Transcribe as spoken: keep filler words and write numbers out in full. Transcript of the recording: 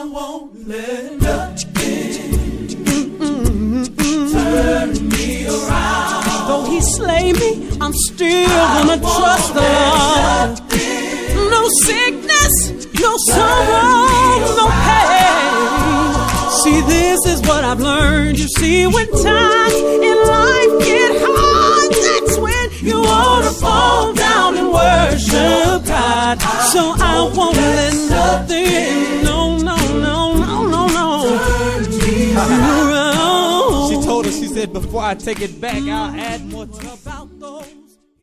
won't let nothing turn me around. Though he slay me, I'm still gonna trust the Lord. No sickness, no sorrow, no pain. See, this is what I've learned. You see, when times in life get hard, that's when you ought to fall down and worship God. So I won't let nothing, no, no, no, no, no, no. She told us, she said, before I take it back, I'll add more to her back.